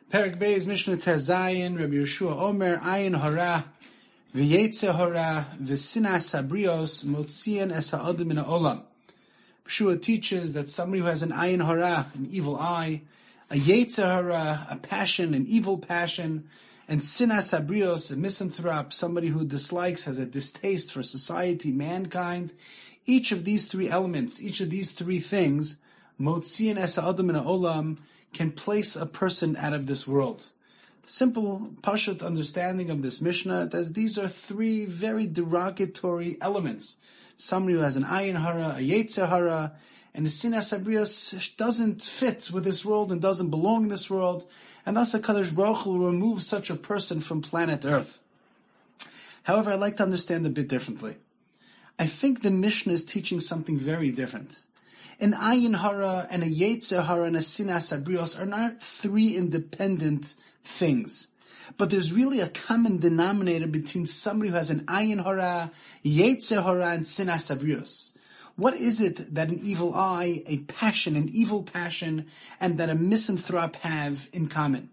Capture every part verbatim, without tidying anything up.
Perek Beis Mishnah Tezayin, Rabbi Yeshua Omer, Ayin Hara, V'yetze Hara, V'sinas Habrios, Motzian Es Ha'adim Min Ha'olam. Yeshua teaches that somebody who has an Ayin Hara, an evil eye, a Yetze Hara, a passion, an evil passion, and Sinas Habrios, a misanthrope, somebody who dislikes, has a distaste for society, mankind. Each of these three elements, each of these three things, Motzian Es Ha'adim Min Ha'olam, can place a person out of this world. Simple, pashut understanding of this Mishnah is these are three very derogatory elements. Somebody who has an ayin hara, a yetzer hara, and a sinas habrios doesn't fit with this world and doesn't belong in this world, and thus HaKadosh Baruch Hu will remove such a person from planet Earth. However, I'd like to understand a bit differently. I think the Mishnah is teaching something very different. An ayin hara and a yetzer hara and a sinas habrios are not three independent things, but there's really a common denominator between somebody who has an ayin hara, yetzer hara, and sinas habrios. What is it that an evil eye, a passion, an evil passion, and that a misanthrope have in common?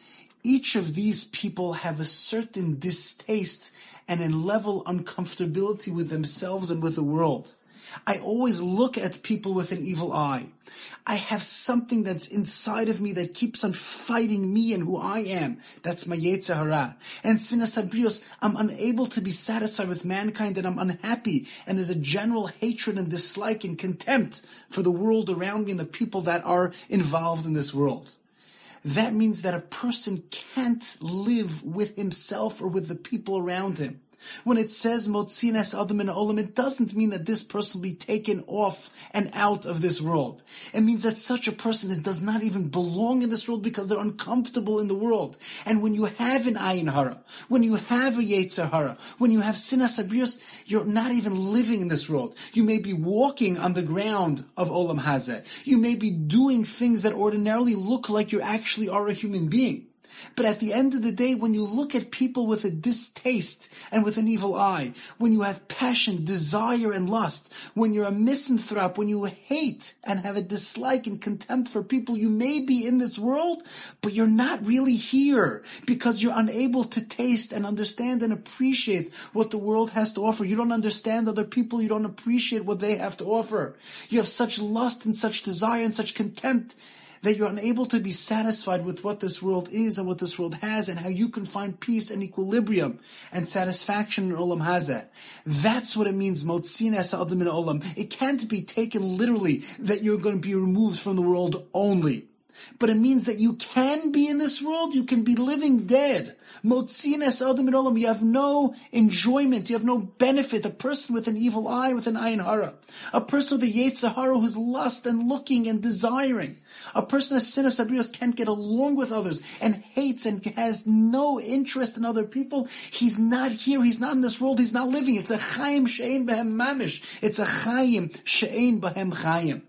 Each of these people have a certain distaste and a level uncomfortability with themselves and with the world. I always look at people with an evil eye. I have something that's inside of me that keeps on fighting me and who I am. That's my yetzer hara. And sinas habrios, I'm unable to be satisfied with mankind and I'm unhappy. And there's a general hatred and dislike and contempt for the world around me and the people that are involved in this world. That means that a person can't live with himself or with the people around him. When it says Motzian Es Ha'adim Min Ha'olam, it doesn't mean that this person will be taken off and out of this world. It means that such a person does not even belong in this world because they're uncomfortable in the world. And when you have an ayin hara, when you have a yetzer hara, when you have sinas habrios, you're not even living in this world. You may be walking on the ground of Olam Hazeh. You may be doing things that ordinarily look like you actually are a human being. But at the end of the day, when you look at people with a distaste and with an evil eye, when you have passion, desire, and lust, when you're a misanthrope, when you hate and have a dislike and contempt for people, you may be in this world, but you're not really here because you're unable to taste and understand and appreciate what the world has to offer. You don't understand other people. You don't appreciate what they have to offer. You have such lust and such desire and such contempt that you're unable to be satisfied with what this world is and what this world has and how you can find peace and equilibrium and satisfaction in Olam Hazeh. That's what it means, Motzian Es Ha'adim Min Ha'olam. It can't be taken literally that you're going to be removed from the world only. But it means that you can be in this world, you can be living dead. Motzian Es Ha'adim Min Ha'olam, you have no enjoyment, you have no benefit. A person with an evil eye, with an ayin hara. A person with a yetzer hara who's lust and looking and desiring. A person as sinas habrios can't get along with others and hates and has no interest in other people. He's not here, he's not in this world, he's not living. It's a chayim she'ein behem mamish. It's a chayim she'ein behem chayim.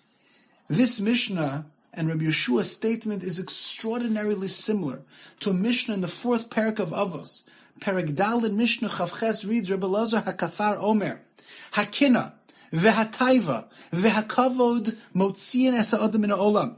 This Mishnah and Rabbi Yeshua's statement is extraordinarily similar to a Mishnah in the fourth parak of Avos. Parak Daled Mishnah Chavches reads, Rabbi Lazar HaKafar Omer, Hakina, Vehataiva, Vehakavod, Motzian Es Ha'adim Min Ha'olam.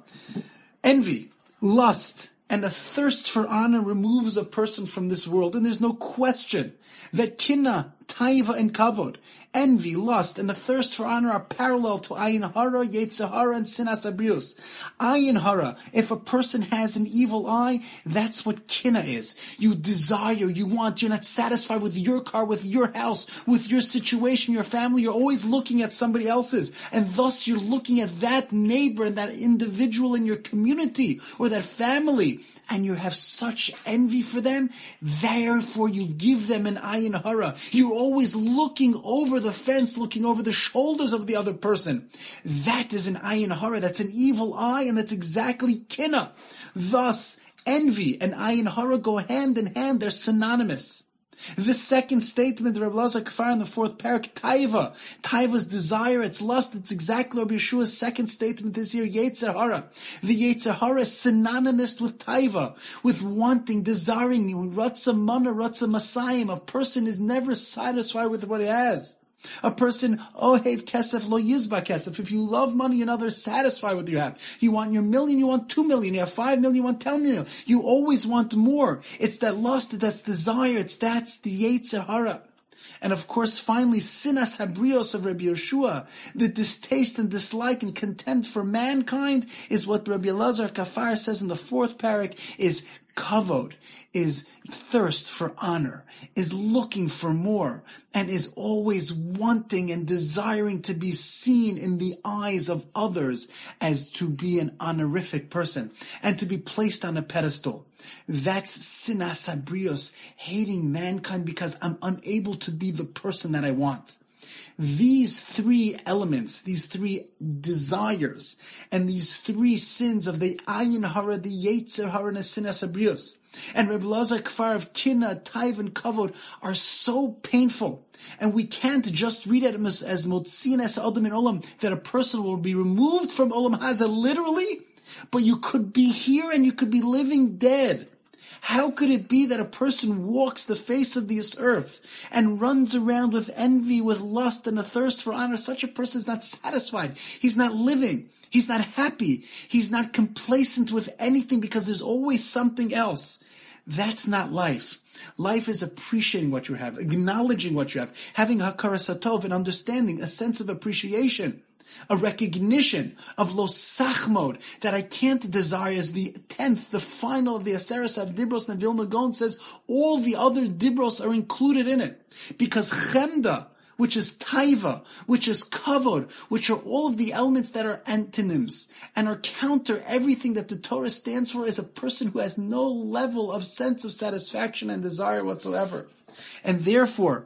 Envy, lust, and a thirst for honor removes a person from this world. And there's no question that kina, taiva, and kavod, envy, lust, and the thirst for honor are parallel to ayin hara, yetzer hara, and sinas habrios. Ayin hara, if a person has an evil eye, that's what kina is. You desire, you want, you're not satisfied with your car, with your house, with your situation, your family. You're always looking at somebody else's. And thus you're looking at that neighbor and that individual in your community or that family. And you have such envy for them. Therefore you give them an ayin hara. You're always looking over the fence, looking over the shoulders of the other person. That is an ayin hara. That's an evil eye, and that's exactly kina. Thus, envy and ayin hara go hand in hand. They're synonymous. The second statement, Rabbi Lazar Kafar in the fourth parak, taiva. Taiva's desire, its lust, it's exactly Rabbi Yeshua's second statement this here, yetzer hara. The yetzer hara is synonymous with taiva, with wanting, desiring, ratza mana, ratza masayim. A person is never satisfied with what he has. A person, ohev kesef lo yizba kesef. If you love money, you're never satisfied with what you have. You want your million, you want two million. You have five million, you want ten million. You always want more. It's that lust, that's desire. It's that's the Yetzer Hara. And of course, finally, sinas habrios of Rabbi Yehoshua, the distaste and dislike and contempt for mankind, is what Rabbi Elazar Kafar says in the fourth parak, is kavod, is thirst for honor, is looking for more, and is always wanting and desiring to be seen in the eyes of others as to be an honorific person and to be placed on a pedestal. That's sinas habrios, hating mankind because I'm unable to be the person that I want. These three elements, these three desires, and these three sins of the ayin hara, the yetzer hara, and the sinas habrios, and Reb Elazar Kfar of Kina, Taiv, and Kavod are so painful. And we can't just read it as, as Motziin es Adam in Olam, that a person will be removed from Olam Haza literally, but you could be here and you could be living dead. How could it be that a person walks the face of this earth and runs around with envy, with lust, and a thirst for honor? Such a person is not satisfied. He's not living. He's not happy. He's not complacent with anything because there's always something else. That's not life. Life is appreciating what you have, acknowledging what you have, having hakaras hatov, and understanding, a sense of appreciation, a recognition of lo sachmod, that I can't desire, as the tenth, the final of the Aseres HaDibros, and Vilna Gaon says, all the other dibros are included in it. Because chemda, which is taiva, which is kavod, which are all of the elements that are antonyms and are counter everything that the Torah stands for, is a person who has no level of sense of satisfaction and desire whatsoever. And therefore,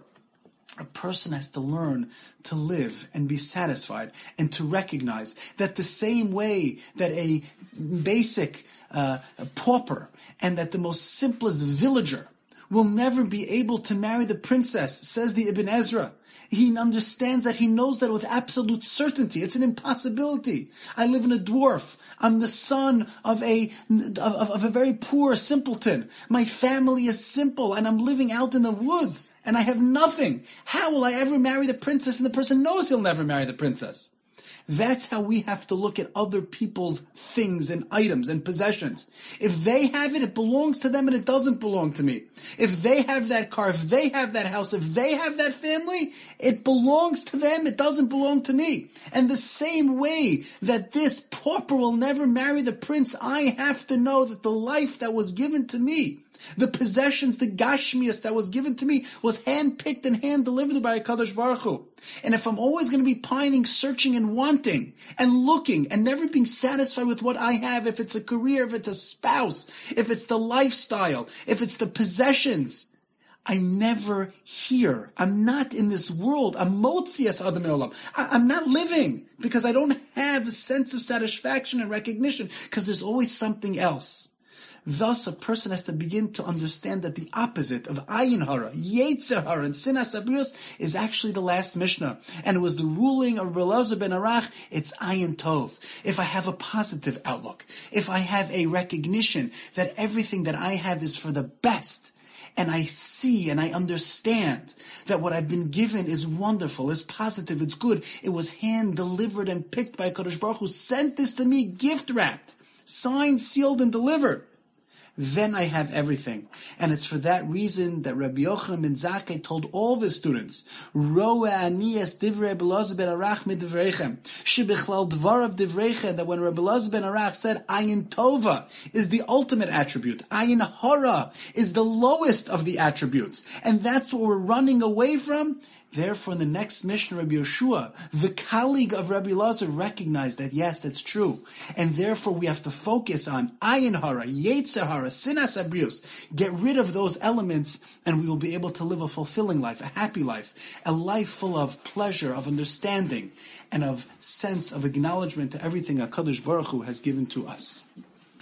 a person has to learn to live and be satisfied and to recognize that the same way that a basic uh, a pauper and that the most simplest villager will never be able to marry the princess, says the Ibn Ezra. He understands that, he knows that with absolute certainty. It's an impossibility. I live in a dwarf. I'm the son of a of, of a very poor simpleton. My family is simple, and I'm living out in the woods, and I have nothing. How will I ever marry the princess? And the person knows he'll never marry the princess. That's how we have to look at other people's things and items and possessions. If they have it, it belongs to them and it doesn't belong to me. If they have that car, if they have that house, if they have that family, it belongs to them, it doesn't belong to me. And the same way that this pauper will never marry the prince, I have to know that the life that was given to me, the possessions, the gashmias that was given to me, was hand-picked and hand-delivered by HaKadosh Baruch Hu. And if I'm always going to be pining, searching, and wanting, and looking, and never being satisfied with what I have, if it's a career, if it's a spouse, if it's the lifestyle, if it's the possessions, I'm never here. I'm not in this world. I'm motzias adam olam. I'm not living because I don't have a sense of satisfaction and recognition, because there's always something else. Thus, a person has to begin to understand that the opposite of ayin hara, yetzer hara, and sinas habrios is actually the last Mishnah. And it was the ruling of Rabbi Elazar ben Arach, it's ayin tov. If I have a positive outlook, if I have a recognition that everything that I have is for the best, and I see and I understand that what I've been given is wonderful, is positive, it's good, it was hand-delivered and picked by HaKadosh Baruch Hu, sent this to me gift-wrapped, signed, sealed, and delivered, then I have everything. And it's for that reason that Rabbi Yochanan ben Zakkai told all of his students, Roa ani es divrei Rabbi Elazar ben Arach midivreichem, shebichlal dvarav divreichem, that when Rabbi Elazar ben Arach said ayin tova is the ultimate attribute, ayin hara is the lowest of the attributes, and that's what we're running away from. Therefore, in the next Mishnah, Rabbi Yehoshua, the colleague of Rabbi Elazar, recognized that yes, that's true, and therefore we have to focus on ayin hara, yetzer hara, sinas habrios. Get rid of those elements, and we will be able to live a fulfilling life, a happy life, a life full of pleasure, of understanding, and of sense of acknowledgement to everything HaKadosh Baruch Hu has given to us.